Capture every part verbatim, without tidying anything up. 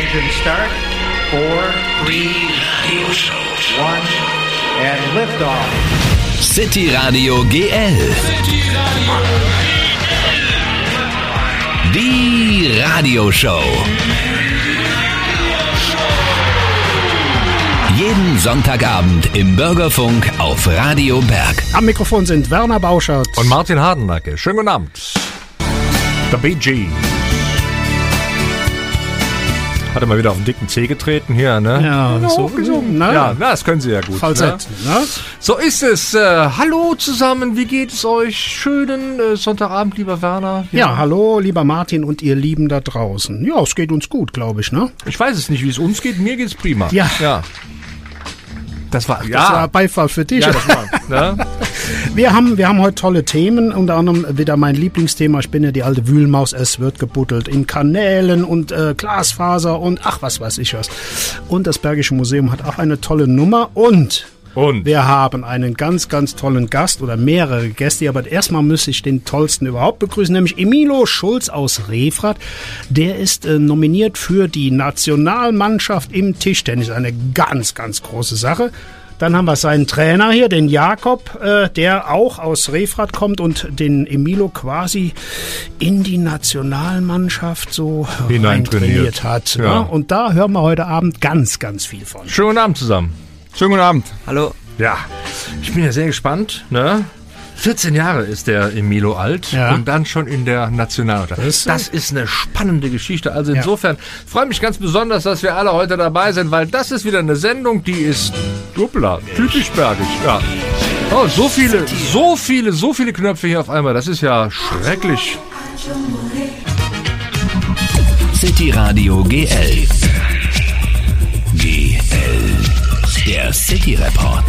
Engine start. Four, three, two, one, and liftoff. City Radio G L. City Radio G L. Die Radioshow. Jeden Sonntagabend im Bürgerfunk auf Radio Berg. Am Mikrofon sind Werner Bauschert und Martin Hardenacke. Schönen guten Abend. Der Bee Gees. Hat er mal wieder auf den dicken Zeh getreten hier, ne? Ja, ja so gesungen, ne? Ja, na, das können Sie ja gut. Falsett, ne? ne? So ist es. Äh, hallo zusammen, wie geht es euch? Schönen äh, Sonntagabend, lieber Werner. Ja. ja, hallo, lieber Martin und ihr Lieben da draußen. Ja, es geht uns gut, glaube ich, ne? Ich weiß es nicht, wie es uns geht. Mir geht es prima. Ja. Ja. Das war, Ach, ja. das war Beifall für dich. Ja, das war, ne? wir, haben, wir haben heute tolle Themen, unter anderem wieder mein Lieblingsthema. Ich bin ja die alte Wühlmaus, es wird gebuddelt in Kanälen und äh, Glasfaser und ach, was weiß ich was. Und das Bergische Museum hat auch eine tolle Nummer und... Und? Wir haben einen ganz, ganz tollen Gast oder mehrere Gäste, aber erstmal müsste ich den tollsten überhaupt begrüßen, nämlich Emilo Schulz aus Refrath. Der ist äh, nominiert für die Nationalmannschaft im Tischtennis. Eine ganz, ganz große Sache. Dann haben wir seinen Trainer hier, den Jakob, äh, der auch aus Refrath kommt und den Emilo quasi in die Nationalmannschaft so hineintrainiert hat. Ja. Ne? Und da hören wir heute Abend ganz, ganz viel von. Schönen guten Abend zusammen. Schönen guten Abend. Hallo. Ja, ich bin ja sehr gespannt, ne? vierzehn Jahre ist der Emilo alt ja. und dann schon in der Nationalmannschaft. Das, das ist eine spannende Geschichte. Also insofern ja. freue mich ganz besonders, dass wir alle heute dabei sind, weil das ist wieder eine Sendung, die ist hoppla, typisch bergisch. Ja. Oh, so viele, so viele, so viele Knöpfe hier auf einmal. Das ist ja schrecklich. City Radio G L. G L. Der City Report.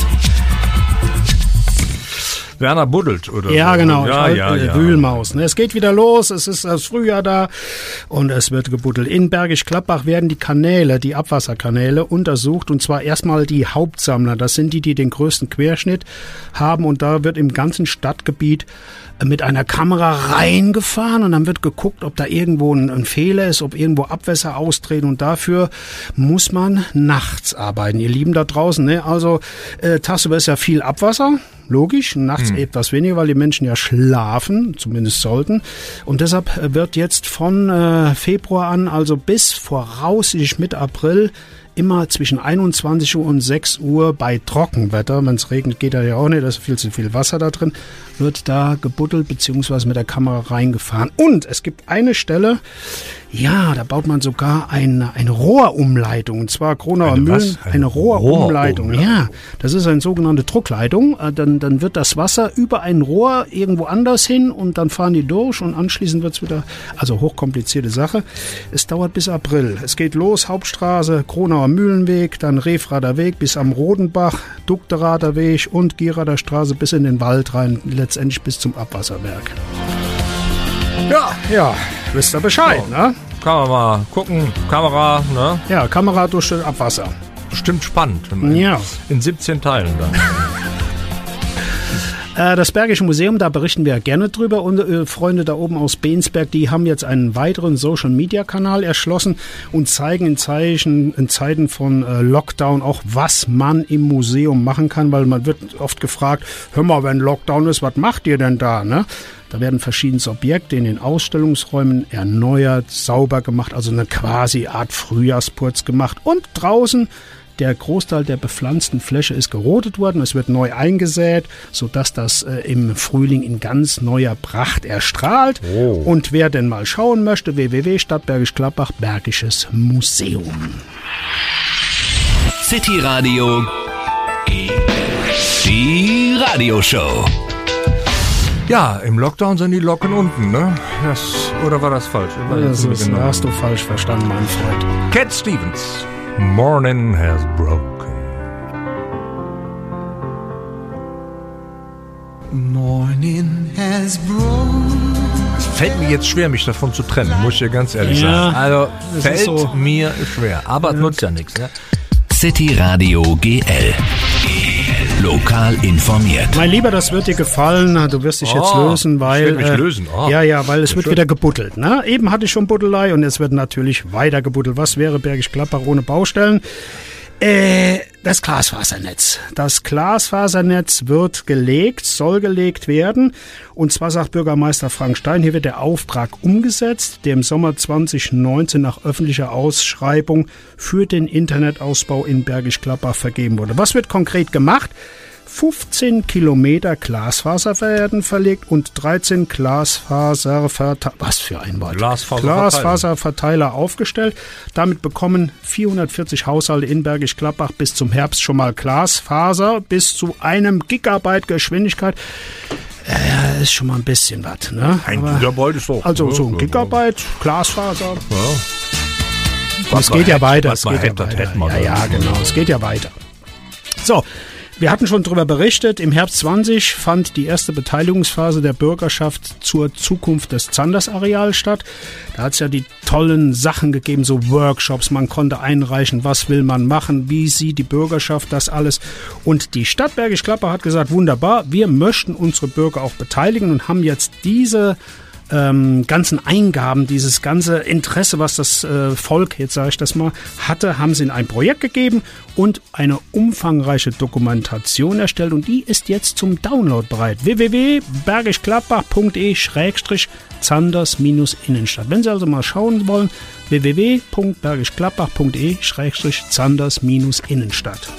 Werner buddelt, oder? Ja, so. genau. Ja, ich ja, äh, ja. Wühlmaus. Ne? Es geht wieder los. Es ist das Frühjahr da und es wird gebuddelt. In Bergisch Gladbach werden die Kanäle, die Abwasserkanäle untersucht und zwar erstmal die Hauptsammler. Das sind die, die den größten Querschnitt haben und da wird im ganzen Stadtgebiet mit einer Kamera reingefahren und dann wird geguckt, ob da irgendwo ein, ein Fehler ist, ob irgendwo Abwässer austreten und dafür muss man nachts arbeiten. Ihr Lieben da draußen, ne? Also äh, tagsüber ist ja viel Abwasser, logisch, nachts hm. etwas weniger, weil die Menschen ja schlafen, zumindest sollten. Und deshalb wird jetzt von äh, Februar an, also bis voraussichtlich Mitte April, immer zwischen einundzwanzig Uhr und sechs Uhr bei Trockenwetter, wenn es regnet, geht da ja auch nicht, da ist viel zu viel Wasser da drin, wird da gebuddelt bzw. mit der Kamera reingefahren. Und es gibt eine Stelle, ja, da baut man sogar eine, eine Rohrumleitung, und zwar Kronauer Eine Mühlen, was? Eine eine Rohrumleitung. Rohrumleitung. Ja, das ist eine sogenannte Druckleitung. Dann, dann wird das Wasser über ein Rohr irgendwo anders hin und dann fahren die durch und anschließend wird es wieder, also hochkomplizierte Sache. Es dauert bis April. Es geht los, Hauptstraße, Kronauer Mühlenweg, dann Refrather Weg bis am Rodenbach, Dugderader Weg und Gierader Straße bis in den Wald rein, letztendlich bis zum Abwasserwerk. Ja, ja, wisst ihr Bescheid, so. ne? Kann man mal gucken, Kamera, ne? Ja, Kamera durch das Abwasser. Bestimmt spannend. In, Ja. in siebzehn Teilen dann. Das Bergische Museum, da berichten wir gerne drüber. Und äh, Freunde da oben aus Bensberg, die haben jetzt einen weiteren Social-Media-Kanal erschlossen und zeigen in, Zeichen, in Zeiten von äh, Lockdown auch, was man im Museum machen kann, weil man wird oft gefragt, hör mal, wenn Lockdown ist, was macht ihr denn da, ne? Da werden verschiedene Objekte in den Ausstellungsräumen erneuert, sauber gemacht, also eine quasi Art Frühjahrsputz gemacht. Und draußen, der Großteil der bepflanzten Fläche ist gerodet worden. Es wird neu eingesät, sodass das äh, im Frühling in ganz neuer Pracht erstrahlt. Oh. Und wer denn mal schauen möchte, w w w punkt Stadt Bergisch Gladbach, Bergisches Museum. City Radio. Die Radioshow. Ja, im Lockdown sind die Locken unten, ne? Das, oder war das falsch? Das ist, genau. Hast du falsch verstanden, mein Freund. Cat Stevens. Morning has broken. Morning has broken. Es fällt mir jetzt schwer, mich davon zu trennen, muss ich dir ganz ehrlich Ja, sagen. Also, das fällt ist so. mir schwer. Aber es Ja. nutzt ja nichts, ne? City Radio G L. G L. Lokal informiert. Mein Lieber, das wird dir gefallen. Du wirst dich jetzt Oh, lösen, weil... ich will mich äh, lösen. Oh. Ja, ja, weil es wird schön. wieder gebuddelt. Ne? Eben hatte ich schon Buddelei und es wird natürlich weiter gebuddelt. Was wäre Bergisch Gladbach ohne Baustellen? Äh, das Glasfasernetz. Das Glasfasernetz wird gelegt, soll gelegt werden. Und zwar sagt Bürgermeister Frank Stein, hier wird der Auftrag umgesetzt, der im Sommer zwanzig neunzehn nach öffentlicher Ausschreibung für den Internetausbau in Bergisch Gladbach vergeben wurde. Was wird konkret gemacht? fünfzehn Kilometer Glasfaser werden verlegt und dreizehn Glasfaserverteiler, was für ein Wort, Glasfaserverteiler. Glasfaserverteiler aufgestellt. Damit bekommen vierhundertvierzig Haushalte in Bergisch Gladbach bis zum Herbst schon mal Glasfaser bis zu einem Gigabyte Geschwindigkeit. Ja, ist schon mal ein bisschen was. Ne? Ein Aber, Gigabyte ist doch... also so ein Gigabyte Glasfaser. Ja. Es geht ja weiter. Was Es man geht ja hätte, weiter. hätte man Ja, ja, dann. genau. Es geht ja weiter. So. Wir hatten schon darüber berichtet, im Herbst zwanzig fand die erste Beteiligungsphase der Bürgerschaft zur Zukunft des Zanders-Areals statt. Da hat es ja die tollen Sachen gegeben, so Workshops, man konnte einreichen, was will man machen, wie sieht die Bürgerschaft das alles. Und die Stadt Bergisch Gladbach hat gesagt, wunderbar, wir möchten unsere Bürger auch beteiligen und haben jetzt diese Ähm, ganzen Eingaben, dieses ganze Interesse, was das äh, Volk, jetzt sage ich das mal, hatte, haben sie in ein Projekt gegeben und eine umfangreiche Dokumentation erstellt und die ist jetzt zum Download bereit. w w w punkt bergischgladbach punkt de schrägstrich zanders Innenstadt. Wenn Sie also mal schauen wollen, w w w punkt bergischgladbach punkt de schrägstrich zanders Innenstadt.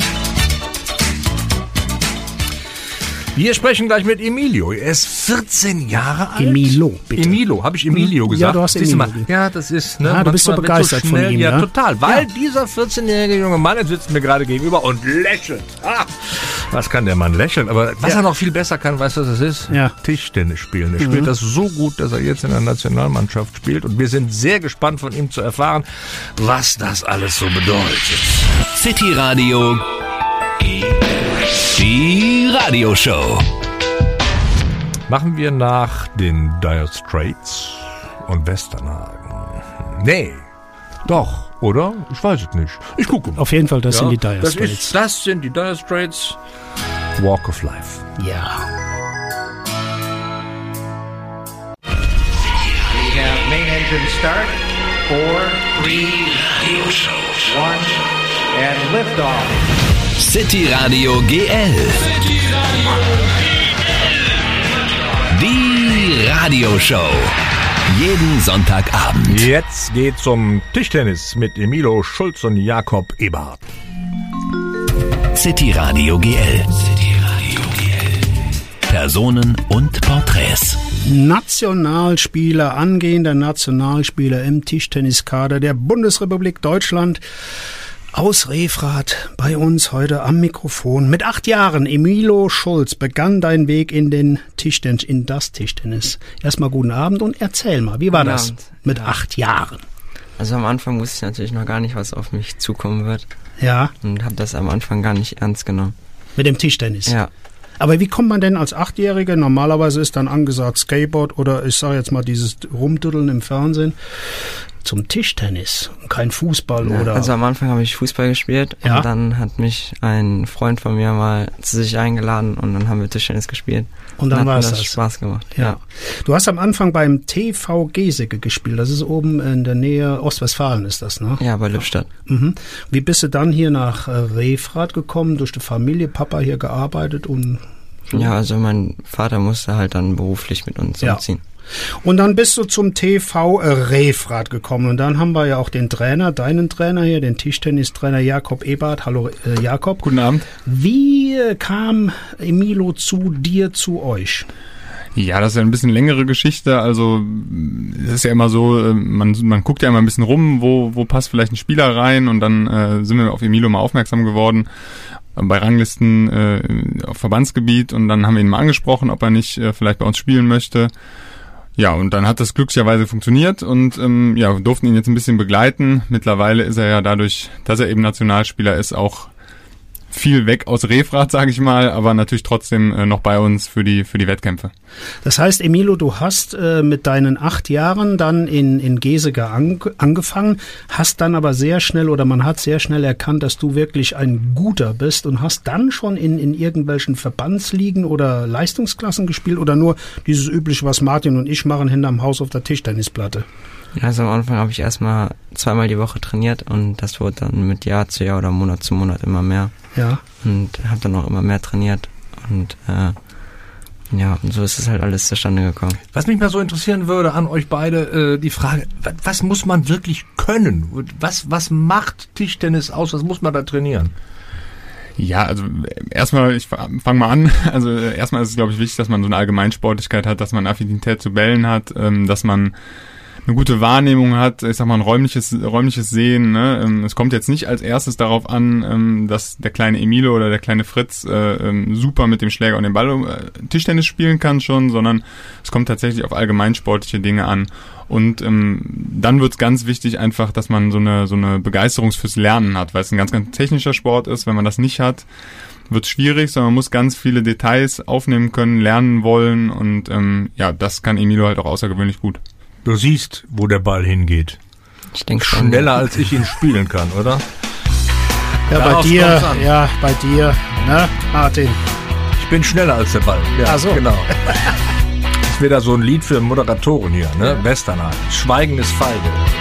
Wir sprechen gleich mit Emilio. Er ist vierzehn Jahre alt. Emilio, bitte. Emilio, habe ich Emilio gesagt? Ja, du hast Siehst Emilio. mal, ja, das ist... Ne, Ah, du bist so manchmal begeistert wird so schnell, von ihm, ja? ja? total. Weil Ja. dieser vierzehnjährige junge Mann, jetzt sitzt mir gerade gegenüber und lächelt. Ah, was kann der Mann lächeln? Aber was Ja. er noch viel besser kann, weißt du, was das ist? Ja. Tischtennis spielen. Er spielt das so gut, dass er jetzt in der Nationalmannschaft spielt. Und wir sind sehr gespannt, von ihm zu erfahren, was das alles so bedeutet. City Radio. Die Radioshow. Machen wir nach den Dire Straits und Westernhagen. Nee, doch, oder? Ich weiß es nicht. Ich gucke mal. Auf jeden Fall, das Ja, sind die Dire das Straits. Ist, das sind die Dire Straits. Walk of Life. Ja. We have main engine start. Four, three, one, and liftoff. City Radio G L. Die Radioshow. Jeden Sonntagabend. Jetzt geht's zum Tischtennis mit Emilio Schulz und Jakob Eberhardt. City Radio G L. City Radio G L. Personen und Porträts. Nationalspieler, angehender Nationalspieler im Tischtenniskader der Bundesrepublik Deutschland aus Refrath bei uns heute am Mikrofon. Mit acht Jahren, Emilio Schulz, begann dein Weg in den Tischtennis, in das Tischtennis. Erstmal guten Abend und erzähl mal, wie war Guten das Abend. mit Ja. acht Jahren? Also am Anfang wusste ich natürlich noch gar nicht, was auf mich zukommen wird Ja, und habe das am Anfang gar nicht ernst genommen. mit dem Tischtennis. Ja, Aber wie kommt man denn als Achtjähriger, normalerweise ist dann angesagt Skateboard oder ich sage jetzt mal dieses Rumduddeln im Fernsehen, zum Tischtennis, kein Fußball ja oder... also am Anfang habe ich Fußball gespielt Ja. und dann hat mich ein Freund von mir mal zu sich eingeladen und dann haben wir Tischtennis gespielt. Und dann hat mir war's das das. Spaß gemacht. Ja. Ja. Du hast am Anfang beim T V Geseke gespielt. Das ist oben in der Nähe Ostwestfalen ist das, ne? Ja, bei Lippstadt. Mhm. Wie bist du dann hier nach äh, Refrath gekommen? Durch die Familie, Papa hier gearbeitet und so? Ja, also mein Vater musste halt dann beruflich mit uns Ja. umziehen. Und dann bist du zum T V Refrath gekommen und dann haben wir ja auch den Trainer, deinen Trainer hier, den Tischtennistrainer Jakob Eberhardt. Hallo äh, Jakob. Guten Abend. Wie äh, kam Emilio zu dir, zu euch? Ja, das ist ja ein bisschen längere Geschichte. Also es ist ja immer so, äh, man, man guckt ja immer ein bisschen rum, wo, wo passt vielleicht ein Spieler rein und dann äh, sind wir auf Emilio mal aufmerksam geworden äh, bei Ranglisten äh, auf Verbandsgebiet und dann haben wir ihn mal angesprochen, ob er nicht äh, vielleicht bei uns spielen möchte. Ja, und dann hat das glücklicherweise funktioniert und ähm, ja, wir durften ihn jetzt ein bisschen begleiten. Mittlerweile ist er ja dadurch, dass er eben Nationalspieler ist, auch viel weg aus Refrath, sage ich mal, aber natürlich trotzdem äh, noch bei uns für die für die Wettkämpfe. Das heißt, Emilo, du hast äh, mit deinen acht Jahren dann in, in Geseke an, angefangen, hast dann aber sehr schnell oder man hat sehr schnell erkannt, dass du wirklich ein Guter bist und hast dann schon in, in irgendwelchen Verbandsligen oder Leistungsklassen gespielt oder nur dieses übliche, was Martin und ich machen, hinterm Haus auf der Tischtennisplatte? Also am Anfang habe ich erstmal zweimal die Woche trainiert und das wurde dann mit Jahr zu Jahr oder Monat zu Monat immer mehr. Ja. Und habe dann auch immer mehr trainiert und äh, ja, und so ist es halt alles zustande gekommen. Was mich mal so interessieren würde an euch beide, äh, die Frage, was, was muss man wirklich können? Was, was macht Tischtennis aus? Was muss man da trainieren? Ja, also erstmal, ich fange mal an. Also erstmal ist es, glaube ich, wichtig, dass man so eine Allgemeinsportlichkeit hat, dass man Affinität zu Bällen hat, ähm, dass man eine gute Wahrnehmung hat, ich sag mal ein räumliches räumliches Sehen. Ne? Es kommt jetzt nicht als erstes darauf an, dass der kleine Emilo oder der kleine Fritz äh, super mit dem Schläger und dem Ball äh, Tischtennis spielen kann schon, sondern es kommt tatsächlich auf allgemeinsportliche Dinge an. Und ähm, dann wird's ganz wichtig einfach, dass man so eine so eine Begeisterung fürs Lernen hat, weil es ein ganz, ganz technischer Sport ist. Wenn man das nicht hat, wird's schwierig, sondern man muss ganz viele Details aufnehmen können, lernen wollen und ähm, ja, das kann Emilo halt auch außergewöhnlich gut. Du siehst, wo der Ball hingeht. Ich denke schneller, als ich ihn spielen kann, oder? Ja, Darauf bei dir, kommt's an. ja, bei dir, ne, Martin? Ich bin schneller als der Ball. Ja, Ach so. Genau. Das ist wieder so ein Lied für Moderatoren hier, ne? Westernhagen. Schweigen ist feige.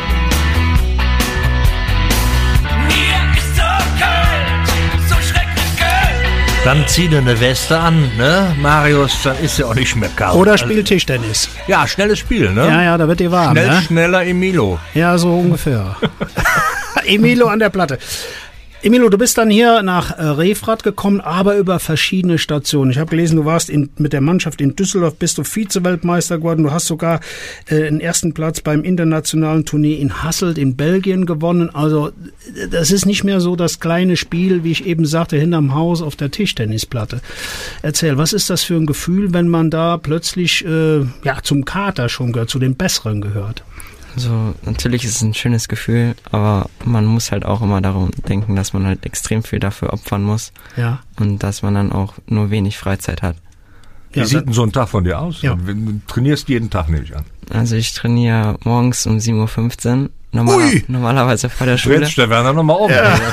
Dann zieh dir eine Weste an, ne, Marius, dann ist ja auch nicht mehr kalt. Oder spiel Tischtennis. Ja, schnelles Spiel, ne? Ja, ja, da wird dir warm, Schnell, ne? schneller Emilo. Ja, so ungefähr. Emilo an der Platte. Emilo, du bist dann hier nach äh, Refrath gekommen, aber über verschiedene Stationen. Ich habe gelesen, du warst in, mit der Mannschaft in Düsseldorf, bist du Vize-Weltmeister geworden. Du hast sogar äh, den ersten Platz beim internationalen Turnier in Hasselt in Belgien gewonnen. Also das ist nicht mehr so das kleine Spiel, wie ich eben sagte, hinterm Haus auf der Tischtennisplatte. Erzähl, was ist das für ein Gefühl, wenn man da plötzlich äh, ja zum Kader schon gehört, zu den Besseren gehört? Also natürlich ist es ein schönes Gefühl, aber man muss halt auch immer darum denken, dass man halt extrem viel dafür opfern muss. Ja. Und dass man dann auch nur wenig Freizeit hat. Wie Ja, sieht denn so ein Tag von dir aus? Ja. Du trainierst jeden Tag, nehme ich an. Also ich trainiere morgens um sieben Uhr fünfzehn, normaler, Ui! normalerweise vor der Schule. Jetzt der Werner nochmal auf.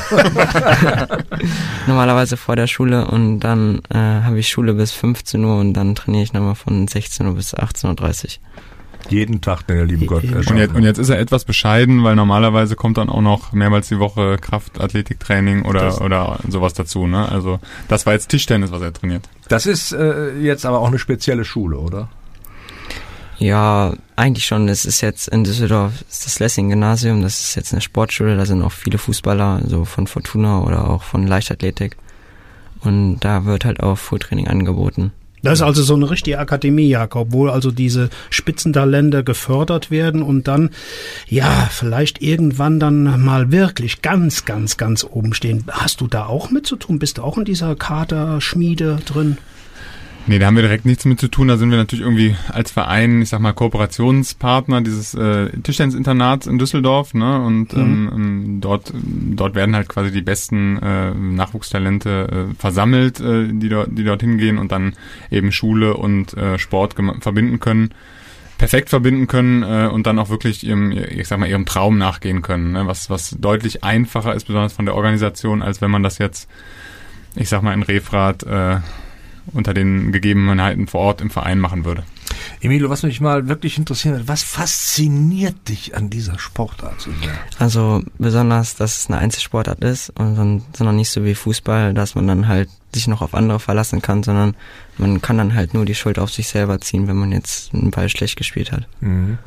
Normalerweise vor der Schule und dann äh, habe ich Schule bis fünfzehn Uhr und dann trainiere ich nochmal von sechzehn Uhr bis achtzehn Uhr dreißig. Jeden Tag, den der liebe Gott Und Und erschaffen jetzt, hat. und jetzt ist er etwas bescheiden, weil normalerweise kommt dann auch noch mehrmals die Woche Kraft-Athletiktraining oder Das- oder sowas dazu. Ne? Also das war jetzt Tischtennis, was er trainiert. Das ist äh, jetzt aber auch eine spezielle Schule, oder? Ja, eigentlich schon. Das ist jetzt in Düsseldorf, ist das Lessing-Gymnasium, das ist jetzt eine Sportschule, da sind auch viele Fußballer, so von Fortuna oder auch von Leichtathletik. Und da wird halt auch Fulltraining angeboten. Das ist also so eine richtige Akademie, Jakob, wo also diese Spitzentalente gefördert werden und dann, ja, vielleicht irgendwann dann mal wirklich ganz, ganz, ganz oben stehen. Hast du da auch mit zu tun? Bist du auch in dieser Kaderschmiede drin? Nee, da haben wir direkt nichts mit zu tun. Da sind wir natürlich irgendwie als Verein, ich sag mal, Kooperationspartner dieses äh, Tischtennis-Internats in Düsseldorf, ne? Und Mhm. ähm, dort dort werden halt quasi die besten äh, Nachwuchstalente äh, versammelt, äh, die dort die dorthin gehen und dann eben Schule und äh, Sport gem- verbinden können, perfekt verbinden können äh, und dann auch wirklich ihrem, ich sag mal, ihrem Traum nachgehen können, ne? Was was deutlich einfacher ist, besonders von der Organisation, als wenn man das jetzt, ich sag mal, in Refrath äh, unter den Gegebenheiten vor Ort im Verein machen würde. Emilo, was mich mal wirklich interessiert hat, was fasziniert dich an dieser Sportart so sehr? Also besonders, dass es eine Einzelsportart ist und dann, sondern nicht so wie Fußball, dass man dann halt sich noch auf andere verlassen kann, sondern man kann dann halt nur die Schuld auf sich selber ziehen, wenn man jetzt einen Ball schlecht gespielt hat. Mhm.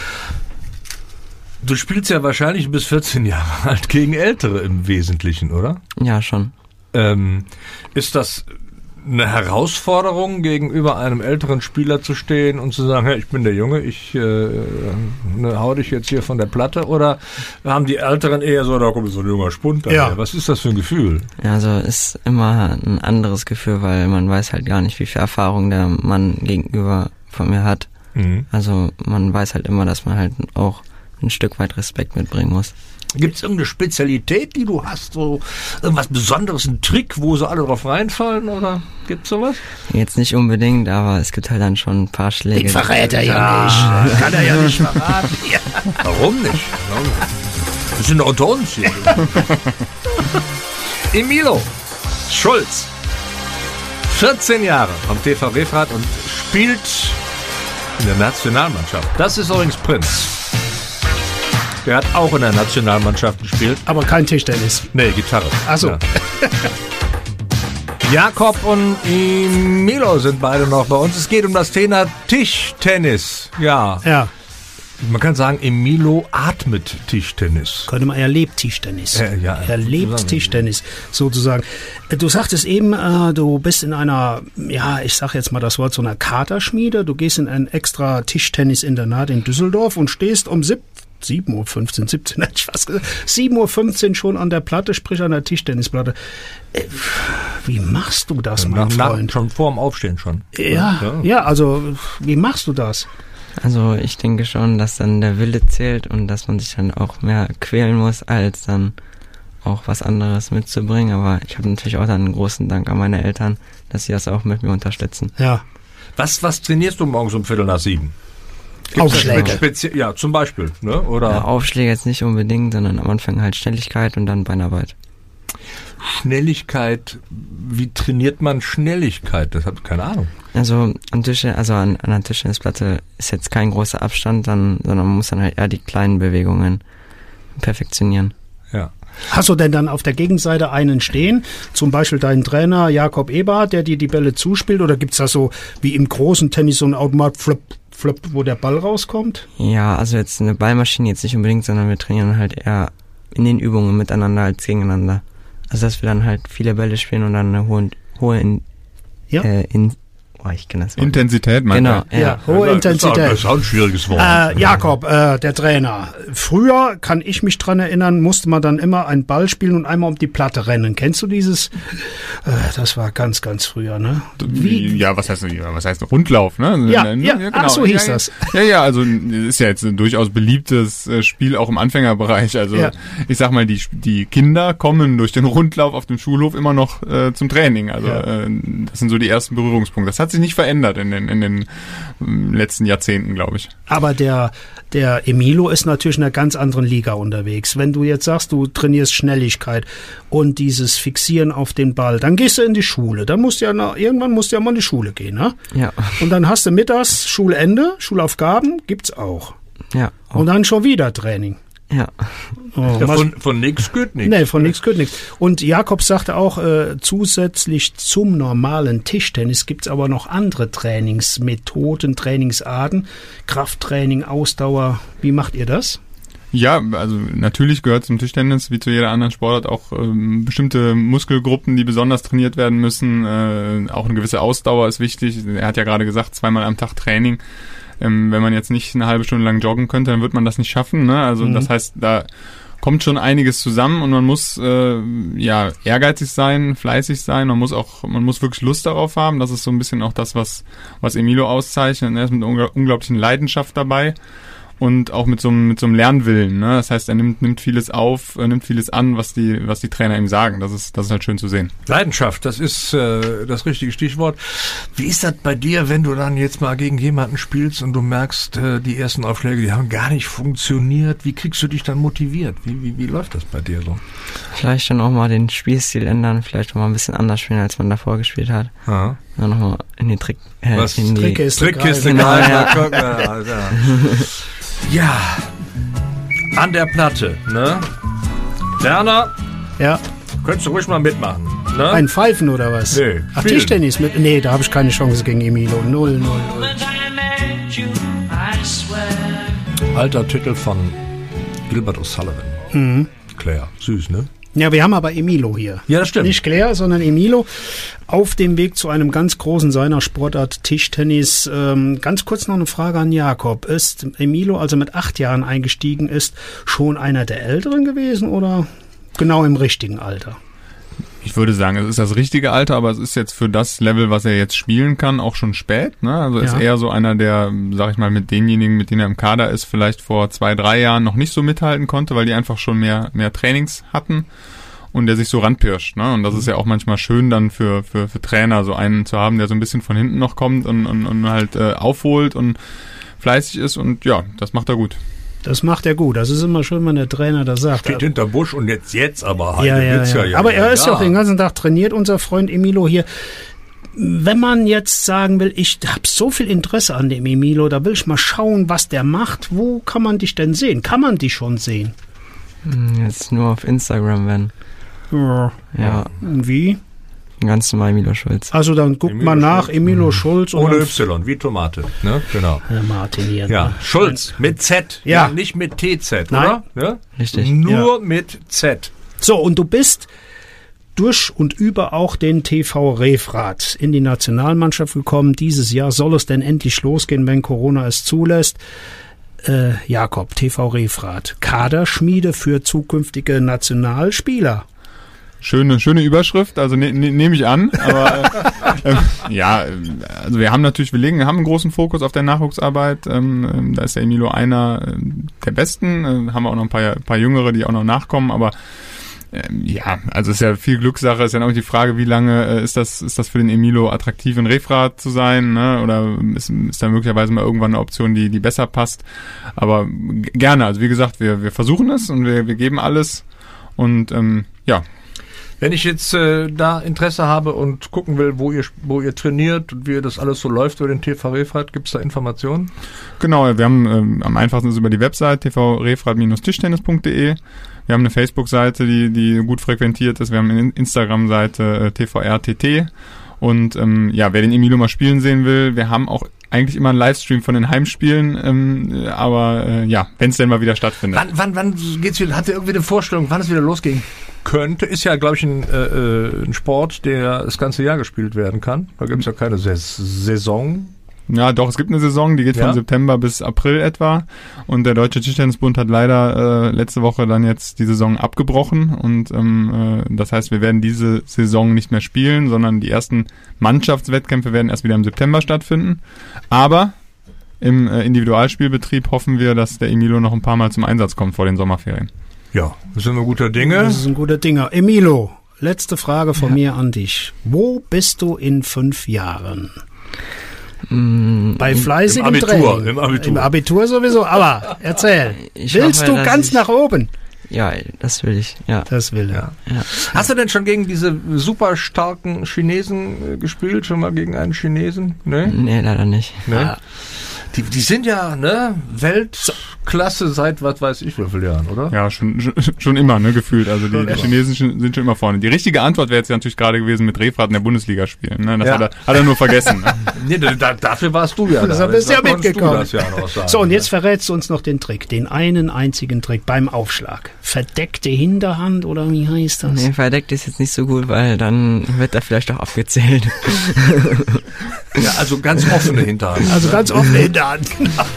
Du spielst ja wahrscheinlich bis vierzehn Jahre alt gegen Ältere im Wesentlichen, oder? Ja, schon. Ähm, ist das eine Herausforderung, gegenüber einem älteren Spieler zu stehen und zu sagen, hey, ich bin der Junge, ich äh, ne, hau dich jetzt hier von der Platte? Oder haben die Älteren eher so, da kommt so ein junger Spund daher? Ja. Was ist das für ein Gefühl? Ja, also ist immer ein anderes Gefühl, weil man weiß halt gar nicht, wie viel Erfahrung der Mann gegenüber von mir hat. Mhm. Also man weiß halt immer, dass man halt auch ein Stück weit Respekt mitbringen muss. Gibt es irgendeine Spezialität, die du hast? So irgendwas Besonderes, ein Trick, wo so alle drauf reinfallen? Oder gibt's sowas? Jetzt nicht unbedingt, aber es gibt halt dann schon ein paar Schläge. Den verrät er ja, ja nicht. Kann er ja nicht verraten. Ja. Warum nicht? Wir sind unter uns hier. Emilo Schulz, vierzehn Jahre am T V Refrath und spielt in der Nationalmannschaft. Das ist übrigens Prinz. Der hat auch in der Nationalmannschaft gespielt. Aber kein Tischtennis. Nee, Gitarre. Ach so. Ja. Jakob und Emilo sind beide noch bei uns. Es geht um das Thema Tischtennis. Ja. Ja. Man kann sagen, Emilo atmet Tischtennis. Könnte man, er lebt Tischtennis. Äh, ja, er lebt Tischtennis, sozusagen. Du sagtest eben, äh, du bist in einer, ja, ich sag jetzt mal das Wort, so einer Katerschmiede. Du gehst in ein extra Tischtennis-Internat in Düsseldorf und stehst um sieben Uhr fünfzehn, siebzehn, hätte ich fast gesagt, sieben Uhr fünfzehn schon an der Platte, sprich an der Tischtennisplatte. Äh, wie machst du das, mein nach, Freund? Schon vor dem Aufstehen schon. Ja, ja, ja, also wie machst du das? Also ich denke schon, dass dann der Wille zählt und dass man sich dann auch mehr quälen muss, als dann auch was anderes mitzubringen. Aber ich habe natürlich auch dann einen großen Dank an meine Eltern, dass sie das auch mit mir unterstützen. Ja. Was, was trainierst du morgens um Viertel nach sieben? Gibt's Aufschläge. Spezi- ja, zum Beispiel. Ne? Oder Ja, Aufschläge jetzt nicht unbedingt, sondern am Anfang halt Schnelligkeit und dann Beinarbeit. Schnelligkeit, wie trainiert man Schnelligkeit? Das habe ich keine Ahnung. Also am Tisch, also an, an der Tischtennisplatte ist jetzt kein großer Abstand, dann, sondern man muss dann halt eher die kleinen Bewegungen perfektionieren. Ja. Hast du denn dann auf der Gegenseite einen stehen, zum Beispiel deinen Trainer Jakob Eberhardt, der dir die Bälle zuspielt, oder gibt's da so wie im großen Tennis so ein Automat, flop, flop, wo der Ball rauskommt? Ja, also jetzt eine Ballmaschine jetzt nicht unbedingt, sondern wir trainieren halt eher in den Übungen miteinander als gegeneinander. Also dass wir dann halt viele Bälle spielen und dann eine hohe, hohe in, Ja. äh, in oh, ich kenn das Wort. Intensität, meinst Genau, du? ja. Ja, hohe Intensität. Das ist auch ein schwieriges Wort. Äh, Jakob, äh, der Trainer. Früher, kann ich mich dran erinnern, musste man dann immer einen Ball spielen und einmal um die Platte rennen. Kennst du dieses? Äh, das war ganz, ganz früher, ne? Wie? Ja, was heißt, was heißt Rundlauf, ne? Ja, ja, ach, so hieß ja, das. Ja, ja, also es ist ja jetzt ein durchaus beliebtes äh, Spiel, auch im Anfängerbereich. Also Ja. ich sag mal, die die Kinder kommen durch den Rundlauf auf dem Schulhof immer noch äh, zum Training. Also Ja. äh, das sind so die ersten Berührungspunkte. Das hat sich nicht verändert in den in den ähm, letzten Jahrzehnten, glaube ich. Aber der, der Emilo ist natürlich in einer ganz anderen Liga unterwegs. Wenn du jetzt sagst, du trainierst Schnelligkeit und dieses Fixieren auf den Ball, dann gehst du in die Schule. Dann musst du ja noch, irgendwann musst du ja mal in die Schule gehen, ne? Ja, Und dann hast du mittags Schulende, Schulaufgaben, gibt's auch. ja, Und dann schon wieder Training. ja. Oh, Ja, was- von, von nix geht nix. Nee, von nichts gehört nichts. Und Jakob sagte auch, äh, zusätzlich zum normalen Tischtennis gibt's aber noch andere Trainingsmethoden, Trainingsarten, Krafttraining, Ausdauer. Wie macht ihr das? Ja, also natürlich gehört zum Tischtennis wie zu jeder anderen Sportart auch ähm, bestimmte Muskelgruppen, die besonders trainiert werden müssen. Äh, auch eine gewisse Ausdauer ist wichtig. Er hat ja gerade gesagt, zweimal am Tag Training. Ähm, wenn man jetzt nicht eine halbe Stunde lang joggen könnte, dann wird man das nicht schaffen. Ne? Also Mhm. das heißt, da kommt schon einiges zusammen und man muss äh, ja ehrgeizig sein, fleißig sein. Man muss auch, man muss wirklich Lust darauf haben. Das ist so ein bisschen auch das, was was Emilo auszeichnet. Er ist mit einer unglaublichen Leidenschaft dabei. Und auch mit so einem, mit so einem Lernwillen, ne? Das heißt, er nimmt, nimmt vieles auf, er nimmt vieles an, was die, was die Trainer ihm sagen. Das ist, das ist halt schön zu sehen. Leidenschaft, das ist äh, das richtige Stichwort. Wie ist das bei dir, wenn du dann jetzt mal gegen jemanden spielst und du merkst, äh, die ersten Aufschläge, die haben gar nicht funktioniert? Wie kriegst du dich dann motiviert? Wie, wie, wie läuft das bei dir so? Vielleicht dann auch mal den Spielstil ändern, vielleicht auch mal ein bisschen anders spielen, als man davor gespielt hat. Aha. Dann nochmal in die Trick, äh, Was? in die, Trickkiste Trickkiste greifen. Genau, greifen, ja. mal gucken, ja, also. Ja, an der Platte, ne? Werner, Ja, könntest du ruhig mal mitmachen, ne? ein Pfeifen oder was? Nee, Ach, spielen. Tischtennis mit, nee, da habe ich keine Chance gegen Emilo. Null, null, null. Alter Titel von Gilbert O'Sullivan. Mhm. Claire, süß, ne? Ja, wir haben aber Emilo hier. Ja, das stimmt. Nicht Claire, sondern Emilo auf dem Weg zu einem ganz großen seiner Sportart Tischtennis. Ähm, ganz kurz noch eine Frage an Jakob. Ist Emilo, also mit acht Jahren eingestiegen ist, schon einer der Älteren gewesen oder genau im richtigen Alter? Ich würde sagen, es ist das richtige Alter, aber es ist jetzt für das Level, was er jetzt spielen kann, auch schon spät. Ne? Also ja. ist eher so einer, der, sag ich mal, mit denjenigen, mit denen er im Kader ist, vielleicht vor zwei, drei Jahren noch nicht so mithalten konnte, weil die einfach schon mehr mehr Trainings hatten und der sich so ranpirscht. Ne? Und das ist ja auch manchmal schön dann für für für Trainer, so einen zu haben, der so ein bisschen von hinten noch kommt und und, und halt äh, aufholt und fleißig ist. Und ja, das macht er gut. Das macht er gut. Das ist immer schön, wenn der Trainer das sagt. Steht hinter Busch und jetzt, jetzt aber halt. Ja, ja, ja. ja. Aber er ist ja auch den ganzen Tag trainiert, unser Freund Emilo hier. Wenn man jetzt sagen will, ich habe so viel Interesse an dem Emilo, da will ich mal schauen, was der macht. Wo kann man dich denn sehen? Kann man dich schon sehen? Jetzt nur auf Instagram, wenn. Ja. Ja. Und wie? Ganz normal Emilo Schulz. Also dann guckt Emilo mal nach, Schulz. Emilo Schulz. Ohne Y, wie Tomate. Ne? Genau. Ja, Martin hier. Ja, ne? Schulz mit Z. Ja. ja nicht mit T Z, Nein. oder? Ja? Richtig. Nur ja. mit Z. So, und du bist durch und über auch den T V Refrath in die Nationalmannschaft gekommen. Dieses Jahr soll es denn endlich losgehen, wenn Corona es zulässt. Äh, Jakob, T V Refrath, Kaderschmiede für zukünftige Nationalspieler. Schöne, schöne Überschrift, also ne, ne, nehme ich an, aber äh, äh, ja, also wir haben natürlich, wir legen, wir haben einen großen Fokus auf der Nachwuchsarbeit, ähm, da ist der Emilo einer äh, der Besten, äh, haben wir auch noch ein paar, paar Jüngere, die auch noch nachkommen, aber ähm, ja, also ist ja viel Glückssache, ist ja auch die Frage, wie lange äh, ist das, ist das für den Emilo attraktiv in Refrath zu sein, ne? Oder ist, ist da möglicherweise mal irgendwann eine Option, die, die besser passt, aber g- gerne, also wie gesagt, wir, wir versuchen es und wir, wir geben alles und ähm, ja. Wenn ich jetzt äh, da Interesse habe und gucken will, wo ihr wo ihr trainiert und wie das alles so läuft über den T V Refrath, gibt es da Informationen? Genau, wir haben ähm, am einfachsten ist über die Website t v refrath Bindestrich tischtennis punkt de. Wir haben eine Facebook-Seite, die die gut frequentiert ist. Wir haben eine Instagram-Seite äh, T V R T T. Und ähm, ja, wer den Emilo mal spielen sehen will, wir haben auch eigentlich immer einen Livestream von den Heimspielen, ähm, aber äh, ja, wenn es denn mal wieder stattfindet. Wann, wann, wann geht's wieder? Hat ihr irgendwie eine Vorstellung, wann es wieder losgehen könnte? Ist ja, glaube ich, ein, äh, ein Sport, der das ganze Jahr gespielt werden kann. Da gibt es ja keine Sais- Saison. Ja, doch, es gibt eine Saison, die geht von ja? September bis April etwa. Und der Deutsche Tischtennisbund hat leider äh, letzte Woche dann jetzt die Saison abgebrochen. Und ähm, äh, das heißt, wir werden diese Saison nicht mehr spielen, sondern die ersten Mannschaftswettkämpfe werden erst wieder im September stattfinden. Aber im äh, Individualspielbetrieb hoffen wir, dass der Emilo noch ein paar Mal zum Einsatz kommt vor den Sommerferien. Ja, das sind wir guter Dinge. Das ist ein guter Dinger. Emilo, letzte Frage von ja. mir an dich. Wo bist du in fünf Jahren? Bei fleißigem Im Abitur, Training. Im Abitur. Im Abitur sowieso, aber erzähl. Ich Willst hoffe, du dass ganz ich- nach oben? Ja, das will ich, ja. Das will er. Ja. ja. Hast du denn schon gegen diese super starken Chinesen äh, gespielt? Schon mal gegen einen Chinesen? Ne? Nee, leider nicht. Ne? Die, die sind ja ne Weltklasse seit was weiß ich wie vielen Jahren, oder? Ja, schon, schon, schon immer, ne, gefühlt. Also die, Schon die immer. Chinesen schon- sind schon immer vorne. Die richtige Antwort wäre jetzt natürlich gerade gewesen, mit Refrath in der Bundesliga spielen. Ne? Das Ja. hat, er, hat er nur vergessen. Ne? Nee, da, da, dafür warst du ja da. Deshalb bist du ja konntest mitgekommen. Du das ja noch sagen, So, und ne? jetzt verrätst du uns noch den Trick, den einen einzigen Trick beim Aufschlag. Verdeckte Hinterhand oder wie heißt das? Nee, verdeckt ist jetzt nicht so gut, weil dann wird er vielleicht auch abgezählt. Ja, also ganz offene Hinterhand. Also ganz offen Hinterhand.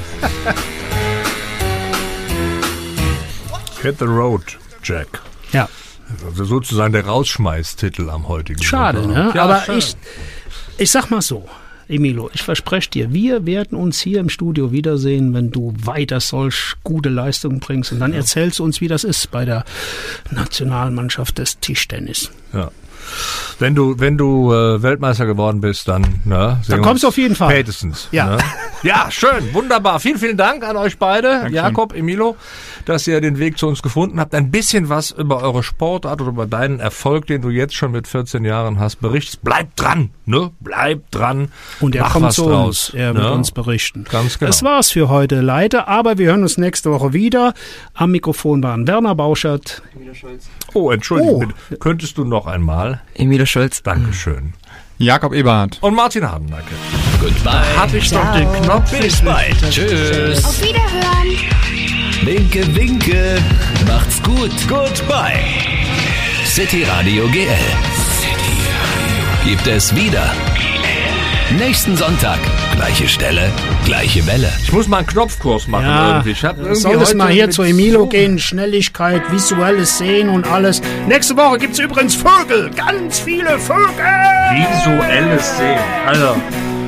Hit the road, Jack. Ja, Also sozusagen der Rausschmeißtitel am heutigen schade, Sonntag. ne? Ja, Aber schade. ich, ich sag mal so, Emilo, ich verspreche dir, wir werden uns hier im Studio wiedersehen, wenn du weiter solch gute Leistungen bringst. Und dann erzählst du uns, wie das ist bei der Nationalmannschaft des Tischtennis. Ja. Wenn du, wenn du äh, Weltmeister geworden bist, dann, ne, sehen Dann wir kommst du uns auf jeden Fall. Spätestens. Ja. Ne? Ja, schön, wunderbar. Vielen, vielen Dank an euch beide, Dankeschön. Jakob, Emilo, dass ihr den Weg zu uns gefunden habt. Ein bisschen was über eure Sportart oder über deinen Erfolg, den du jetzt schon mit vierzehn Jahren hast, berichtest. Bleib dran, ne? Bleib dran. Und er Mach kommt was zu draus, uns, er wird ne? uns berichten. Ganz genau. Das war's für heute leider, aber wir hören uns nächste Woche wieder. Am Mikrofon waren Werner Bauschert. Oh, Entschuldigung, Oh. bitte. Könntest du noch einmal? Emilo Schulz. Dankeschön. Jakob Eberhardt. Und Martin Hardenacke. Goodbye. Hab ich doch den Knopf. Bis bald. Tschüss. Auf Wiederhören. Winke, winke. Macht's gut. Goodbye. City Radio G L. Gibt es wieder. Nächsten Sonntag, gleiche Stelle, gleiche Welle. Ich muss mal einen Knopfkurs machen Ja, irgendwie. Ich hab irgendwie soll es heute mal hier mit zu Emilo so- gehen, Schnelligkeit, visuelles Sehen und alles. Nächste Woche gibt's übrigens Vögel, ganz viele Vögel. Visuelles Sehen. Also,